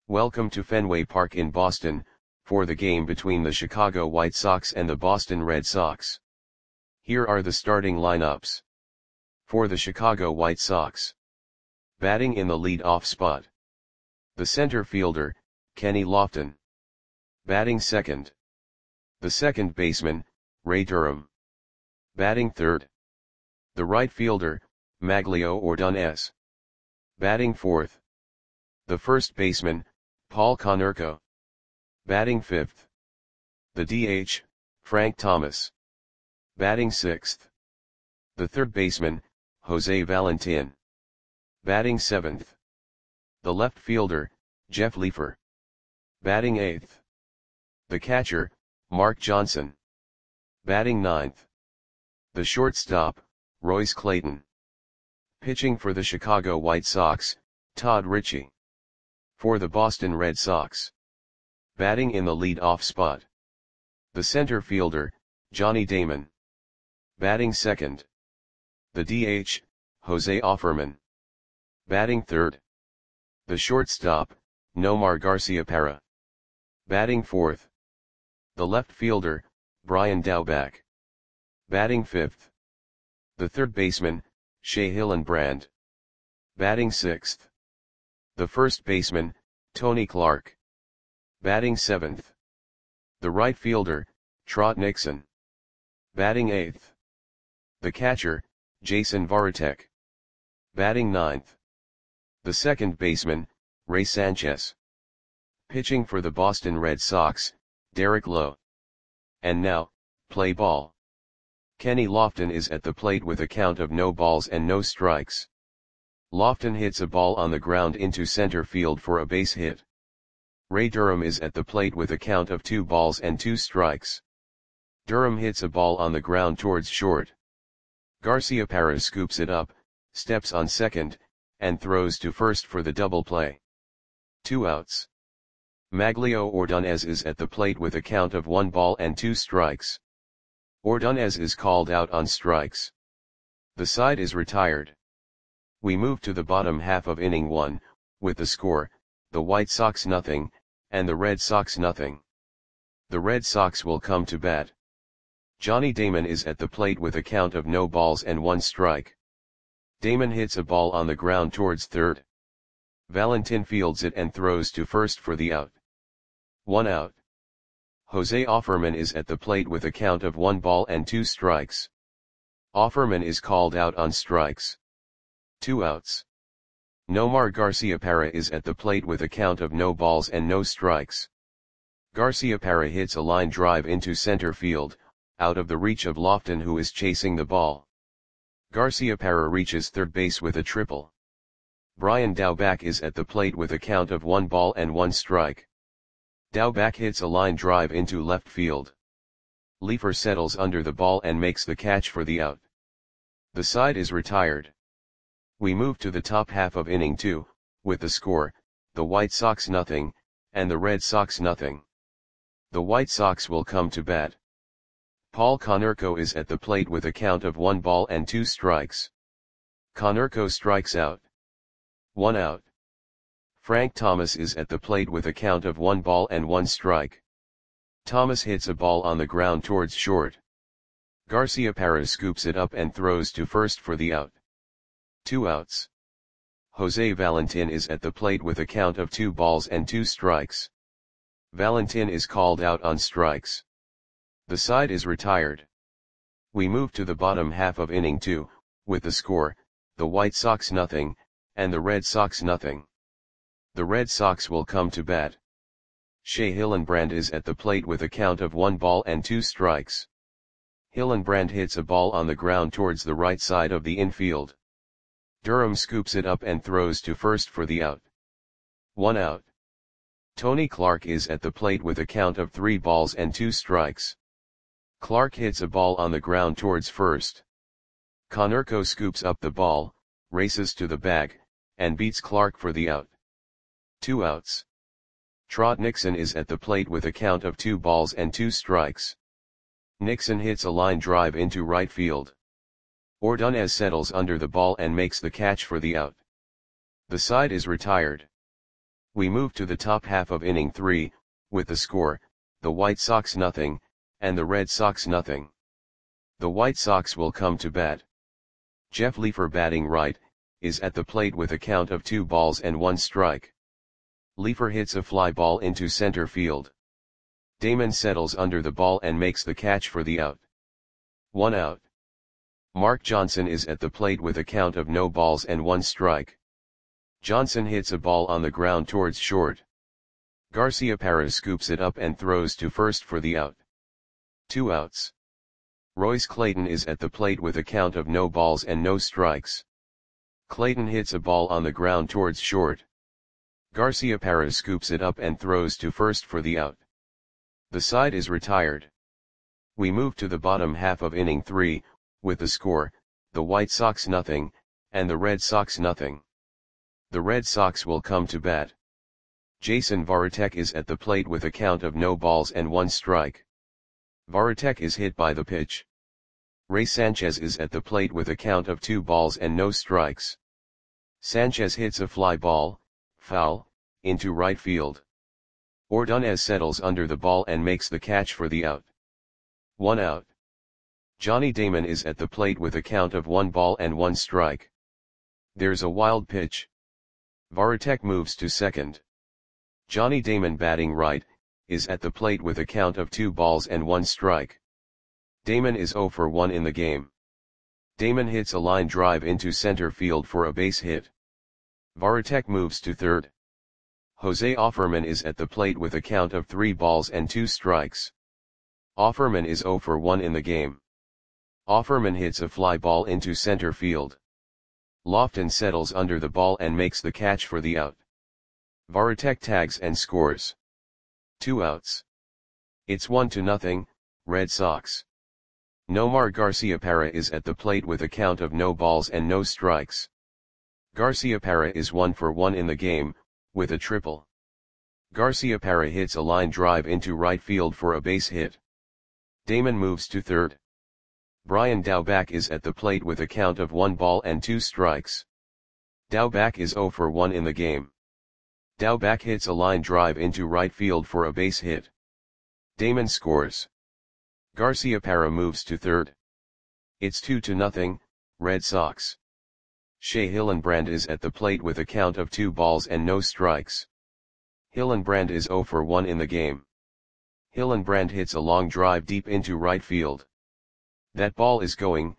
Welcome to Fenway Park in Boston, for the game between the Chicago White Sox and the Boston Red Sox. Here are the starting lineups. For the Chicago White Sox. Batting in the lead-off spot. The center fielder, Kenny Lofton. Batting second. The second baseman, Ray Durham. Batting third. The right fielder, Magglio Ordonez. Batting fourth. The first baseman, Paul Konerko. Batting fifth. The DH, Frank Thomas. Batting sixth. The third baseman, Jose Valentin. Batting seventh. The left fielder, Jeff Leefer. Batting eighth. The catcher, Mark Johnson. Batting ninth. The shortstop, Royce Clayton. Pitching for the Chicago White Sox, Todd Ritchie. For the Boston Red Sox. Batting in the lead-off spot. The center fielder, Johnny Damon. Batting second. The DH, Jose Offerman. Batting third. The shortstop, Nomar Garciaparra. Batting fourth. The left fielder, Brian Daubach. Batting fifth. The third baseman, Shea Hillenbrand. Batting sixth. The first baseman, Tony Clark. Batting seventh. The right fielder, Trot Nixon. Batting eighth. The catcher, Jason Varitek. Batting ninth. The second baseman, Ray Sanchez. Pitching for the Boston Red Sox, Derek Lowe. And now, play ball. Kenny Lofton is at the plate with a count of no balls and no strikes. Lofton hits a ball on the ground into center field for a base hit. Ray Durham is at the plate with a count of 2 balls and 2 strikes. Durham hits a ball on the ground towards short. Garciaparra scoops it up, steps on second, and throws to first for the double play. 2 outs. Magglio Ordonez is at the plate with a count of 1 ball and 2 strikes. Ordonez is called out on strikes. The side is retired. We move to the bottom half of inning 1, with the score, the White Sox 0, and the Red Sox 0. The Red Sox will come to bat. Johnny Damon is at the plate with a count of no balls and 1 strike. Damon hits a ball on the ground towards third. Valentin fields it and throws to first for the out. 1 out. Jose Offerman is at the plate with a count of 1 ball and 2 strikes. Offerman is called out on strikes. 2 outs. Nomar Garciaparra is at the plate with a count of no balls and no strikes. Garciaparra hits a line drive into center field, out of the reach of Lofton, who is chasing the ball. Garciaparra reaches third base with a triple. Brian Daubach is at the plate with a count of 1 ball and 1 strike. Daubach hits a line drive into left field. Leefer settles under the ball and makes the catch for the out. The side is retired. We move to the top half of inning 2, with the score, the White Sox 0, and the Red Sox 0. The White Sox will come to bat. Paul Konerko is at the plate with a count of 1 ball and 2 strikes. Konerko strikes out. 1 out. Frank Thomas is at the plate with a count of 1 ball and 1 strike. Thomas hits a ball on the ground towards short. Garciaparra scoops it up and throws to first for the out. 2 outs. Jose Valentin is at the plate with a count of 2 balls and 2 strikes. Valentin is called out on strikes. The side is retired. We move to the bottom half of inning 2, with the score, the White Sox 0, and the Red Sox 0. The Red Sox will come to bat. Shea Hillenbrand is at the plate with a count of 1 ball and 2 strikes. Hillenbrand hits a ball on the ground towards the right side of the infield. Durham scoops it up and throws to first for the out. 1 out. Tony Clark is at the plate with a count of 3 balls and 2 strikes. Clark hits a ball on the ground towards first. Konerko scoops up the ball, races to the bag, and beats Clark for the out. 2 outs. Trot Nixon is at the plate with a count of 2 balls and 2 strikes. Nixon hits a line drive into right field. Ordonez settles under the ball and makes the catch for the out. The side is retired. We move to the top half of inning 3, with the score, the White Sox nothing, and the Red Sox nothing. The White Sox will come to bat. Jeff Leefer batting right, is at the plate with a count of 2 balls and 1 strike. Leefer hits a fly ball into center field. Damon settles under the ball and makes the catch for the out. 1 out. Mark Johnson is at the plate with a count of no balls and 1 strike. Johnson hits a ball on the ground towards short. Garciaparra scoops it up and throws to first for the out. 2 outs. Royce Clayton is at the plate with a count of no balls and no strikes. Clayton hits a ball on the ground towards short. Garciaparra scoops it up and throws to first for the out. The side is retired. We move to the bottom half of inning 3, with the score, the White Sox nothing, and the Red Sox nothing. The Red Sox will come to bat. Jason Varitek is at the plate with a count of no balls and 1 strike. Varitek is hit by the pitch. Ray Sanchez is at the plate with a count of 2 balls and no strikes. Sanchez hits a fly ball, foul, into right field. Ordonez settles under the ball and makes the catch for the out. 1 out. Johnny Damon is at the plate with a count of 1 ball and 1 strike. There's a wild pitch. Varitek moves to second. Johnny Damon batting right, is at the plate with a count of 2 balls and 1 strike. Damon is 0 for 1 in the game. Damon hits a line drive into center field for a base hit. Varitek moves to third. Jose Offerman is at the plate with a count of 3 balls and 2 strikes. Offerman is 0 for 1 in the game. Offerman hits a fly ball into center field. Lofton settles under the ball and makes the catch for the out. Varitek tags and scores. 2 outs. It's 1-0, Red Sox. Nomar Garciaparra is at the plate with a count of no balls and no strikes. Garciaparra is 1 for 1 in the game, with a triple. Garciaparra hits a line drive into right field for a base hit. Damon moves to third. Brian Daubach is at the plate with a count of 1 ball and 2 strikes. Daubach is 0 for 1 in the game. Daubach hits a line drive into right field for a base hit. Damon scores. Garciaparra moves to third. It's 2-0, Red Sox. Shea Hillenbrand is at the plate with a count of 2 balls and no strikes. Hillenbrand is 0 for 1 in the game. Hillenbrand hits a long drive deep into right field. That ball is gone.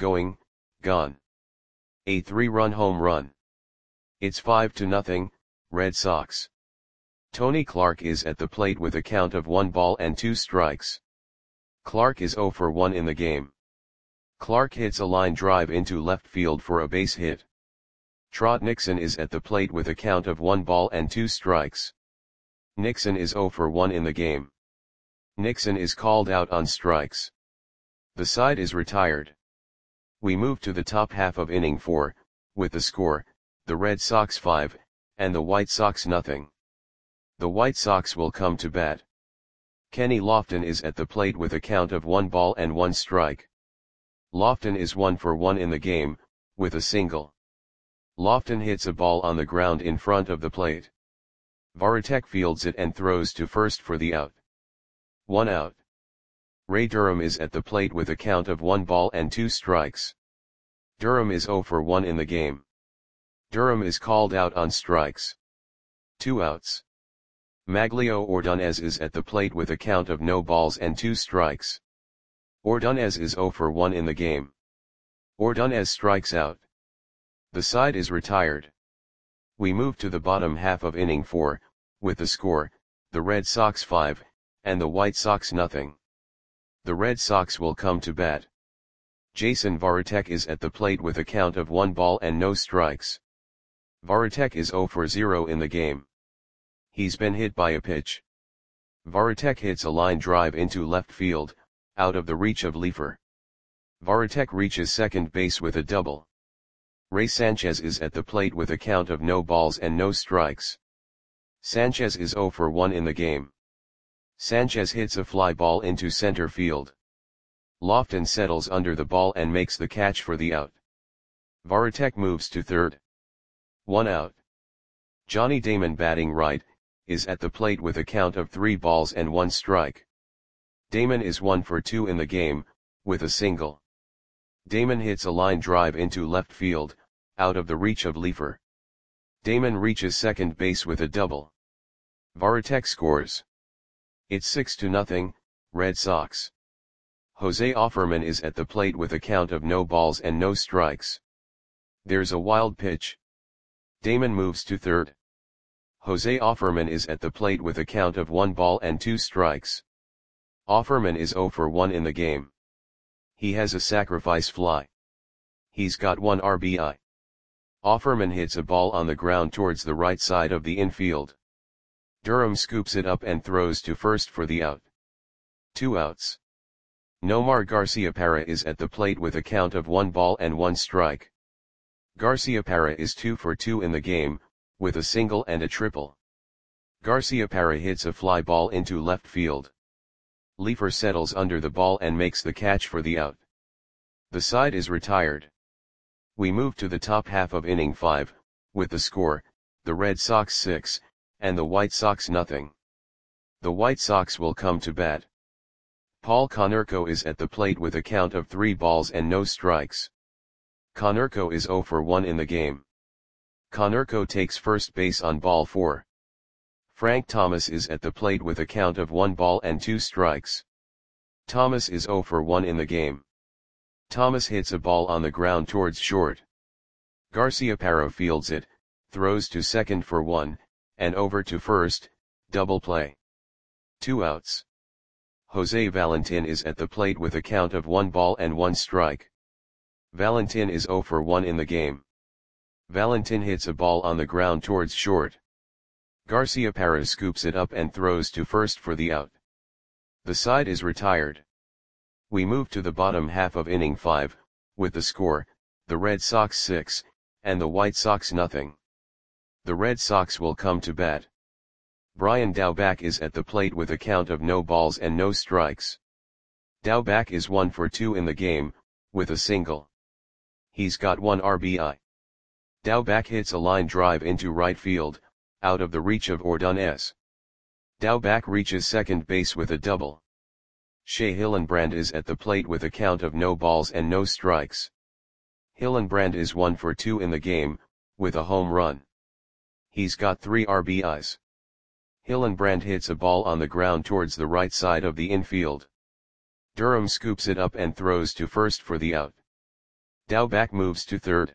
A 3-run home run. It's 5-0, Red Sox. Tony Clark is at the plate with a count of 1 ball and 2 strikes. Clark is 0 for 1 in the game. Clark hits a line drive into left field for a base hit. Trot Nixon is at the plate with a count of 1 ball and 2 strikes. Nixon is 0 for 1 in the game. Nixon is called out on strikes. The side is retired. We move to the top half of inning 4, with the score, the Red Sox 5, and the White Sox nothing. The White Sox will come to bat. Kenny Lofton is at the plate with a count of 1 ball and 1 strike. Lofton is 1 for 1 in the game, with a single. Lofton hits a ball on the ground in front of the plate. Varitek fields it and throws to first for the out. 1 out. Ray Durham is at the plate with a count of 1 ball and 2 strikes. Durham is 0 for 1 in the game. Durham is called out on strikes. 2 outs. Maglio Ordonez is at the plate with a count of no balls and 2 strikes. Ordonez is 0 for 1 in the game. Ordonez strikes out. The side is retired. We move to the bottom half of inning 4, with the score, the Red Sox 5, and the White Sox nothing. The Red Sox will come to bat. Jason Varitek is at the plate with a count of 1 ball and no strikes. Varitek is 0 for 0 in the game. He's been hit by a pitch. Varitek hits a line drive into left field, out of the reach of Leefer. Varitek reaches second base with a double. Ray Sanchez is at the plate with a count of no balls and no strikes. Sanchez is 0 for 1 in the game. Sanchez hits a fly ball into center field. Lofton settles under the ball and makes the catch for the out. Varitek moves to third. 1 out. Johnny Damon batting right, is at the plate with a count of 3 balls and 1 strike. Damon is 1 for 2 in the game, with a single. Damon hits a line drive into left field, out of the reach of Leefer. Damon reaches second base with a double. Varitek scores. It's 6-0, Red Sox. Jose Offerman is at the plate with a count of no balls and no strikes. There's a wild pitch. Damon moves to third. Jose Offerman is at the plate with a count of 1 ball and 2 strikes. Offerman is 0 for 1 in the game. He has a sacrifice fly. He's got 1 RBI. Offerman hits a ball on the ground towards the right side of the infield. Durham scoops it up and throws to first for the out. 2 outs. Nomar Garciaparra is at the plate with a count of 1 ball and 1 strike. Garciaparra is 2 for 2 in the game, with a single and a triple. Garciaparra hits a fly ball into left field. Leefer settles under the ball and makes the catch for the out. The side is retired. We move to the top half of inning 5, with the score, the Red Sox 6, and the White Sox nothing. The White Sox will come to bat. Paul Konerko is at the plate with a count of 3 balls and no strikes. Konerko is 0 for 1 in the game. Konerko takes first base on ball 4. Frank Thomas is at the plate with a count of 1 ball and 2 strikes. Thomas is 0 for 1 in the game. Thomas hits a ball on the ground towards short. Garciaparra fields it, throws to second for 1, and over to first, double play. 2 outs. Jose Valentin is at the plate with a count of 1 ball and 1 strike. Valentin is 0 for 1 in the game. Valentin hits a ball on the ground towards short. Garciaparra scoops it up and throws to first for the out. The side is retired. We move to the bottom half of inning 5, with the score, the Red Sox 6, and the White Sox nothing. The Red Sox will come to bat. Brian Daubach is at the plate with a count of no balls and no strikes. Daubach is 1 for 2 in the game, with a single. He's got 1 RBI. Daubach hits a line drive into right field, out of the reach of Ordonez. Daubach reaches second base with a double. Shea Hillenbrand is at the plate with a count of no balls and no strikes. Hillenbrand is 1 for 2 in the game, with a home run. He's got 3 RBIs. Hillenbrand hits a ball on the ground towards the right side of the infield. Durham scoops it up and throws to first for the out. Daubach moves to third.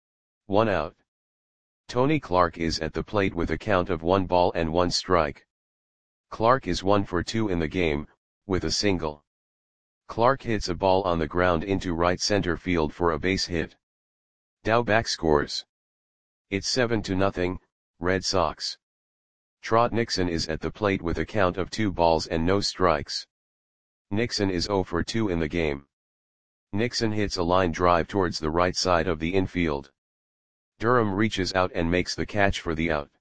1 out. Tony Clark is at the plate with a count of 1 ball and 1 strike. Clark is 1 for 2 in the game, with a single. Clark hits a ball on the ground into right center field for a base hit. Daubach scores. It's 7-0, Red Sox. Trot Nixon is at the plate with a count of 2 balls and no strikes. Nixon is 0 for 2 in the game. Nixon hits a line drive towards the right side of the infield. Durham reaches out and makes the catch for the out.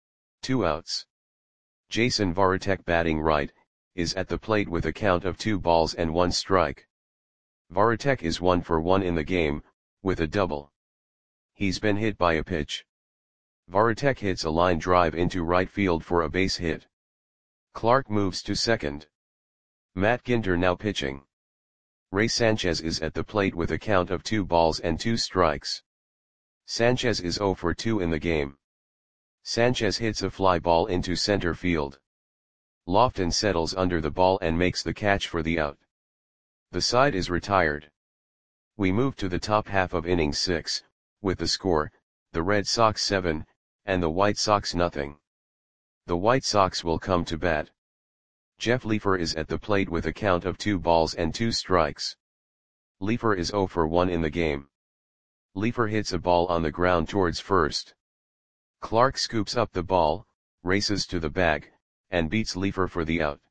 2 outs. Jason Varitek batting right, is at the plate with a count of 2 balls and 1 strike. Varitek is 1 for 1 in the game, with a double. He's been hit by a pitch. Varitek hits a line drive into right field for a base hit. Clark moves to second. Matt Ginter now pitching. Ray Sanchez is at the plate with a count of 2 balls and 2 strikes. Sanchez is 0 for 2 in the game. Sanchez hits a fly ball into center field. Lofton settles under the ball and makes the catch for the out. The side is retired. We move to the top half of inning 6, with the score, the Red Sox 7, and the White Sox nothing. The White Sox will come to bat. Jeff Leefer is at the plate with a count of 2 balls and 2 strikes. Leefer is 0 for 1 in the game. Leefer hits a ball on the ground towards first. Clark scoops up the ball, races to the bag, and beats Leefer for the out.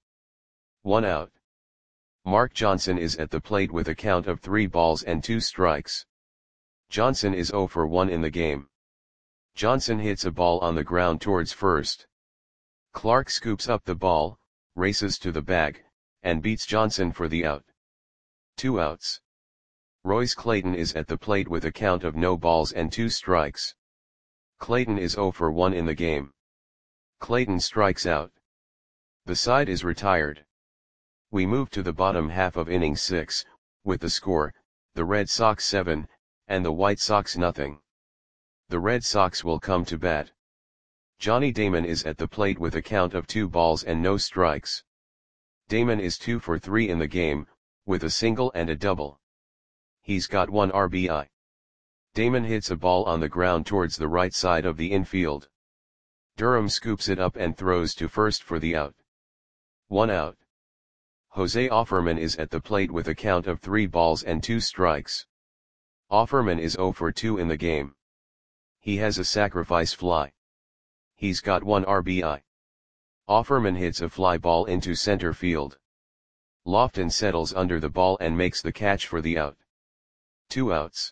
1 out. Mark Johnson is at the plate with a count of 3 balls and 2 strikes. Johnson is 0 for 1 in the game. Johnson hits a ball on the ground towards first. Clark scoops up the ball, races to the bag, and beats Johnson for the out. 2 outs. Royce Clayton is at the plate with a count of no balls and 2 strikes. Clayton is 0 for 1 in the game. Clayton strikes out. The side is retired. We move to the bottom half of inning 6, with the score, the Red Sox 7, and the White Sox nothing. The Red Sox will come to bat. Johnny Damon is at the plate with a count of 2 balls and no strikes. Damon is 2 for 3 in the game, with a single and a double. He's got 1 RBI. Damon hits a ball on the ground towards the right side of the infield. Durham scoops it up and throws to first for the out. 1 out. Jose Offerman is at the plate with a count of 3 balls and 2 strikes. Offerman is 0 for 2 in the game. He has a sacrifice fly. He's got 1 RBI. Offerman hits a fly ball into center field. Lofton settles under the ball and makes the catch for the out. 2 outs.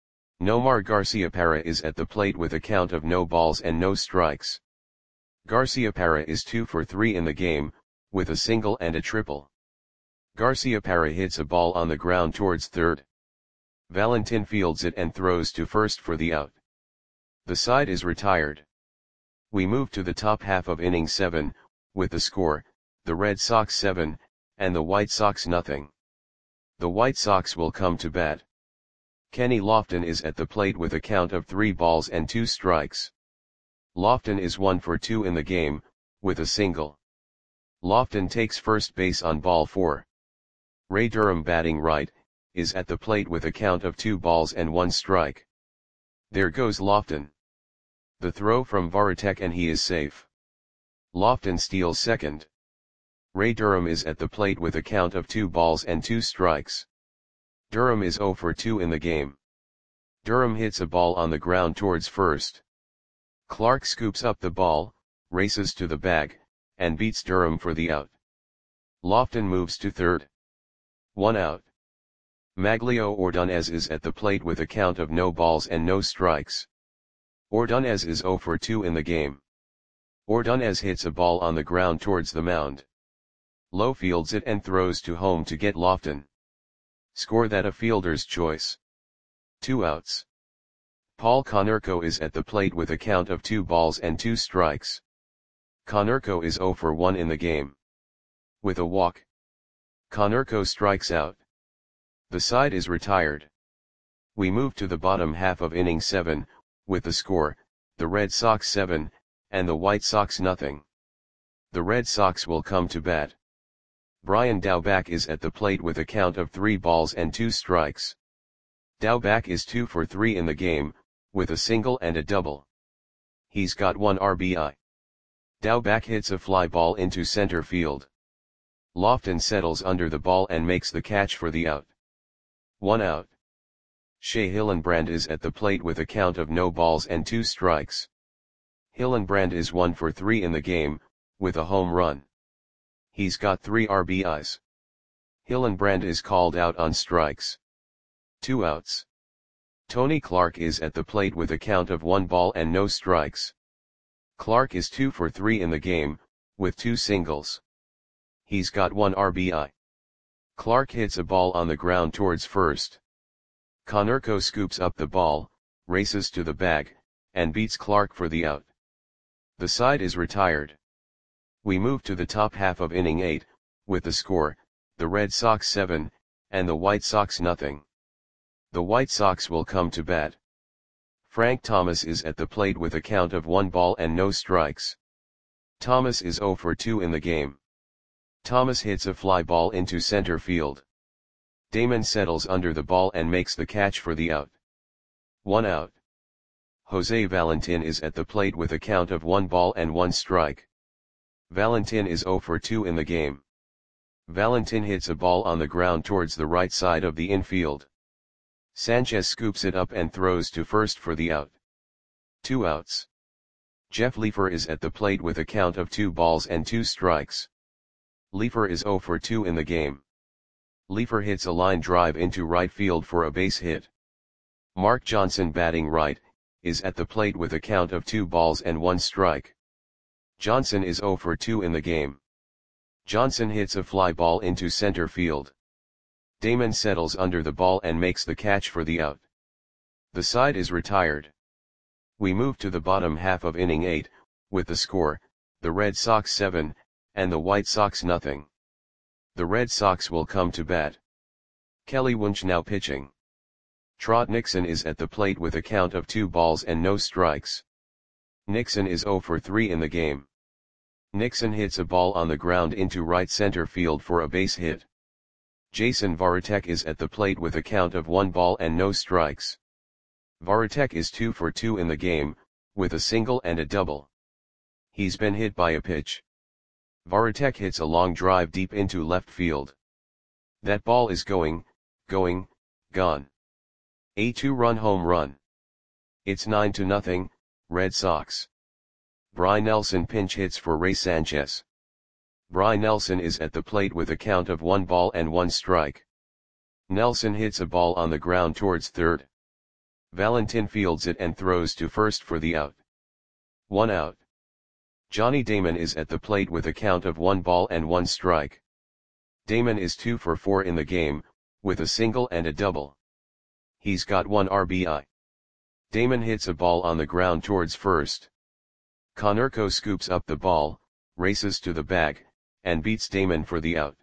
Nomar Garciaparra is at the plate with a count of no balls and no strikes. Garciaparra is 2 for 3 in the game, with a single and a triple. Garciaparra hits a ball on the ground towards third. Valentin fields it and throws to first for the out. The side is retired. We move to the top half of inning 7, with the score, the Red Sox 7, and the White Sox nothing. The White Sox will come to bat. Kenny Lofton is at the plate with a count of 3 balls and 2 strikes. Lofton is 1 for 2 in the game, with a single. Lofton takes first base on ball 4. Ray Durham, batting right, is at the plate with a count of 2 balls and 1 strike. There goes Lofton. The throw from Varitek and he is safe. Lofton steals second. Ray Durham is at the plate with a count of 2 balls and 2 strikes. Durham is 0 for 2 in the game. Durham hits a ball on the ground towards first. Clark scoops up the ball, races to the bag, and beats Durham for the out. Lofton moves to third. 1 out. Maglio Ordonez is at the plate with a count of no balls and no strikes. Ordonez is 0 for 2 in the game. Ordonez hits a ball on the ground towards the mound. Lowe fields it and throws to home to get Lofton. Score that a fielder's choice. 2 outs. Paul Konerko is at the plate with a count of 2 balls and 2 strikes. Konerko is 0 for 1 in the game. With a walk, Konerko strikes out. The side is retired. We move to the bottom half of inning 7, with the score, the Red Sox 7, and the White Sox nothing. The Red Sox will come to bat. Brian Daubach is at the plate with a count of 3 balls and 2 strikes. Daubach is 2 for 3 in the game, with a single and a double. He's got 1 RBI. Daubach hits a fly ball into center field. Lofton settles under the ball and makes the catch for the out. 1 out. Shea Hillenbrand is at the plate with a count of no balls and 2 strikes. Hillenbrand is 1 for 3 in the game, with a home run. He's got 3 RBIs. Hillenbrand is called out on strikes. 2 outs. Tony Clark is at the plate with a count of 1 ball and no strikes. Clark is 2 for 3 in the game, with 2 singles. He's got 1 RBI. Clark hits a ball on the ground towards first. Konerko scoops up the ball, races to the bag, and beats Clark for the out. The side is retired. We move to the top half of inning 8, with the score, the Red Sox 7, and the White Sox nothing. The White Sox will come to bat. Frank Thomas is at the plate with a count of 1 ball and no strikes. Thomas is 0 for 2 in the game. Thomas hits a fly ball into center field. Damon settles under the ball and makes the catch for the out. 1 out. Jose Valentin is at the plate with a count of 1 ball and 1 strike. Valentin is 0 for 2 in the game. Valentin hits a ball on the ground towards the right side of the infield. Sanchez scoops it up and throws to first for the out. 2 outs. Jeff Leefer is at the plate with a count of 2 balls and 2 strikes. Leefer is 0 for 2 in the game. Leefer hits a line drive into right field for a base hit. Mark Johnson, batting right, is at the plate with a count of 2 balls and 1 strike. Johnson is 0 for 2 in the game. Johnson hits a fly ball into center field. Damon settles under the ball and makes the catch for the out. The side is retired. We move to the bottom half of inning 8, with the score, the Red Sox 7, and the White Sox nothing. The Red Sox will come to bat. Kelly Wunsch now pitching. Trot Nixon is at the plate with a count of 2 balls and no strikes. Nixon is 0 for 3 in the game. Nixon hits a ball on the ground into right center field for a base hit. Jason Varitek is at the plate with a count of 1 ball and no strikes. Varitek is 2 for 2 in the game, with a single and a double. He's been hit by a pitch. Varitek hits a long drive deep into left field. That ball is gone. A 2-run home run. It's 9-0, Red Sox. Bry Nelson pinch hits for Ray Sanchez. Bry Nelson is at the plate with a count of 1 ball and 1 strike. Nelson hits a ball on the ground towards third. Valentin fields it and throws to first for the out. 1 out. Johnny Damon is at the plate with a count of 1 ball and 1 strike. Damon is 2 for 4 in the game, with a single and a double. He's got 1 RBI. Damon hits a ball on the ground towards first. Konerko scoops up the ball, races to the bag, and beats Damon for the out.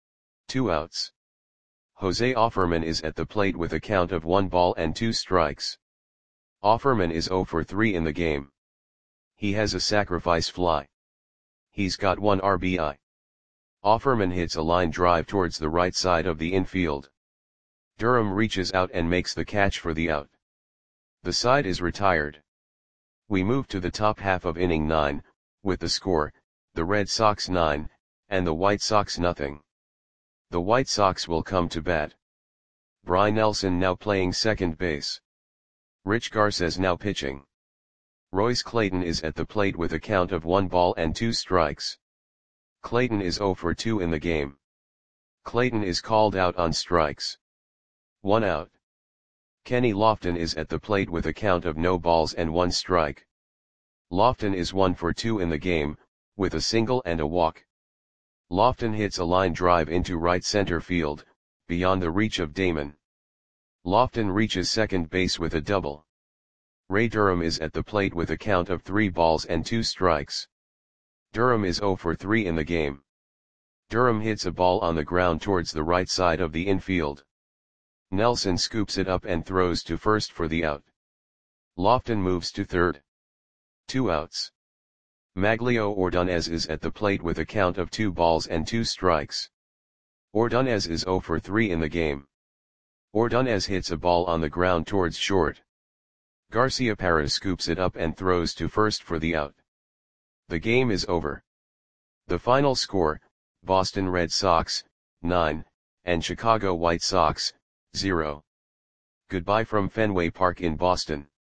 2 outs. Jose Offerman is at the plate with a count of 1 ball and 2 strikes. Offerman is 0 for 3 in the game. He has a sacrifice fly. He's got 1 RBI. Offerman hits a line drive towards the right side of the infield. Durham reaches out and makes the catch for the out. The side is retired. We move to the top half of inning 9, with the score, the Red Sox 9, and the White Sox nothing. The White Sox will come to bat. Bry Nelson now playing second base. Rich Garces now pitching. Royce Clayton is at the plate with a count of 1 ball and 2 strikes. Clayton is 0 for 2 in the game. Clayton is called out on strikes. 1 out. Kenny Lofton is at the plate with a count of no balls and 1 strike. Lofton is 1 for 2 in the game, with a single and a walk. Lofton hits a line drive into right center field, beyond the reach of Damon. Lofton reaches second base with a double. Ray Durham is at the plate with a count of 3 balls and 2 strikes. Durham is 0 for 3 in the game. Durham hits a ball on the ground towards the right side of the infield. Nelson scoops it up and throws to first for the out. Lofton moves to third. 2 outs. Maglio Ordonez is at the plate with a count of 2 balls and 2 strikes. Ordonez is 0 for 3 in the game. Ordonez hits a ball on the ground towards short. Garciaparra scoops it up and throws to first for the out. The game is over. The final score, Boston Red Sox, 9, and Chicago White Sox, 0. Goodbye from Fenway Park in Boston.